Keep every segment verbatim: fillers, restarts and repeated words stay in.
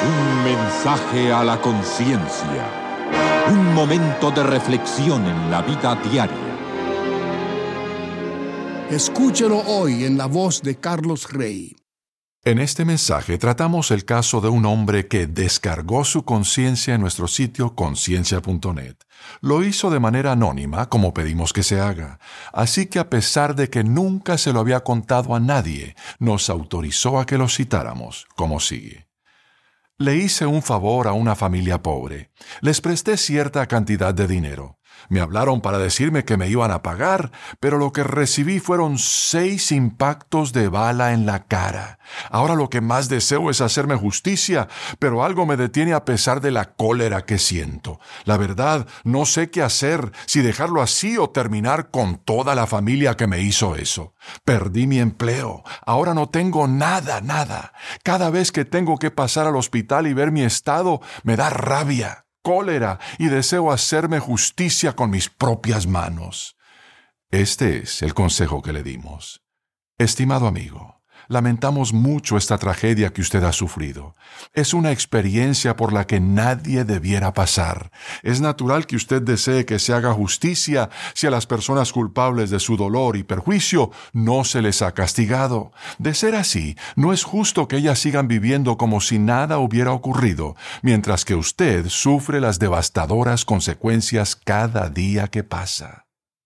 Un mensaje a la conciencia. Un momento de reflexión en la vida diaria. Escúchelo hoy en la voz de Carlos Rey. En este mensaje tratamos el caso de un hombre que descargó su conciencia en nuestro sitio conciencia punto net. Lo hizo de manera anónima, como pedimos que se haga. Así que a pesar de que nunca se lo había contado a nadie, nos autorizó a que lo citáramos, como sigue. Le hice un favor a una familia pobre. Les presté cierta cantidad de dinero. Me hablaron para decirme que me iban a pagar, pero lo que recibí fueron seis impactos de bala en la cara. Ahora lo que más deseo es hacerme justicia, pero algo me detiene a pesar de la cólera que siento. La verdad, no sé qué hacer, si dejarlo así o terminar con toda la familia que me hizo eso. Perdí mi empleo. Ahora no tengo nada, nada. Cada vez que tengo que pasar al hospital y ver mi estado, me da rabia, cólera y deseo hacerme justicia con mis propias manos. Este es el consejo que le dimos. Estimado amigo, lamentamos mucho esta tragedia que usted ha sufrido. Es una experiencia por la que nadie debiera pasar. Es natural que usted desee que se haga justicia si a las personas culpables de su dolor y perjuicio no se les ha castigado. De ser así, no es justo que ellas sigan viviendo como si nada hubiera ocurrido, mientras que usted sufre las devastadoras consecuencias cada día que pasa.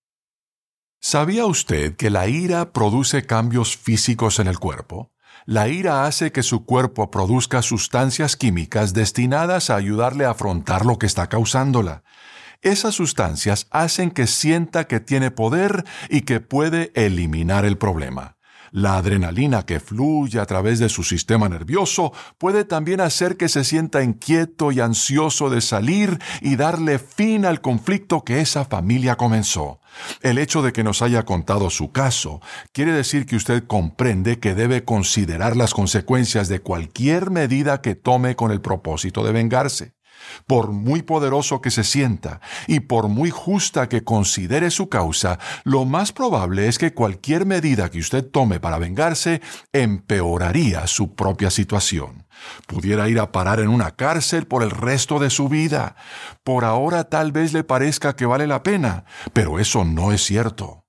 ¿Sabía usted que la ira produce cambios físicos en el cuerpo? La ira hace que su cuerpo produzca sustancias químicas destinadas a ayudarle a afrontar lo que está causándola. Esas sustancias hacen que sienta que tiene poder y que puede eliminar el problema. La adrenalina que fluye a través de su sistema nervioso puede también hacer que se sienta inquieto y ansioso de salir y darle fin al conflicto que esa familia comenzó. El hecho de que nos haya contado su caso quiere decir que usted comprende que debe considerar las consecuencias de cualquier medida que tome con el propósito de vengarse. Por muy poderoso que se sienta y por muy justa que considere su causa, lo más probable es que cualquier medida que usted tome para vengarse empeoraría su propia situación. Pudiera ir a parar en una cárcel por el resto de su vida. Por ahora tal vez le parezca que vale la pena, pero eso no es cierto.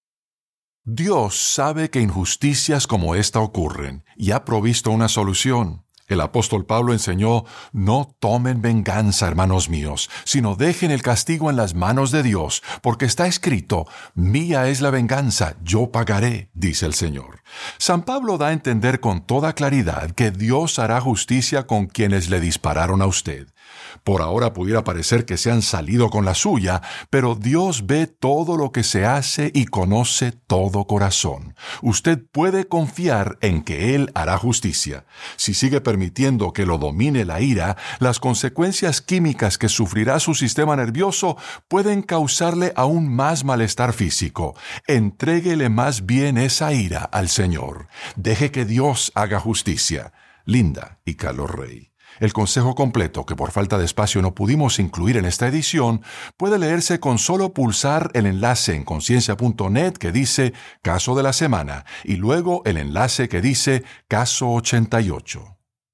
Dios sabe que injusticias como esta ocurren y ha provisto una solución. El apóstol Pablo enseñó: no tomen venganza, hermanos míos, sino dejen el castigo en las manos de Dios, porque está escrito: mía es la venganza, yo pagaré, dice el Señor. San Pablo da a entender con toda claridad que Dios hará justicia con quienes le dispararon a usted. Por ahora pudiera parecer que se han salido con la suya, pero Dios ve todo lo que se hace y conoce todo corazón. Usted puede confiar en que Él hará justicia. Si sigue permitiendo que lo domine la ira, las consecuencias químicas que sufrirá su sistema nervioso pueden causarle aún más malestar físico. Entréguele más bien esa ira al Señor. Deje que Dios haga justicia. Linda y Carlos Rey. El consejo completo, que por falta de espacio no pudimos incluir en esta edición, puede leerse con solo pulsar el enlace en conciencia punto net que dice Caso de la Semana y luego el enlace que dice Caso ochenta y ocho.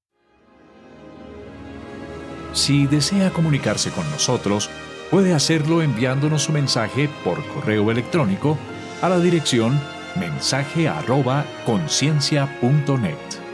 Si desea comunicarse con nosotros, puede hacerlo enviándonos su mensaje por correo electrónico a la dirección mensaje arroba conciencia punto net.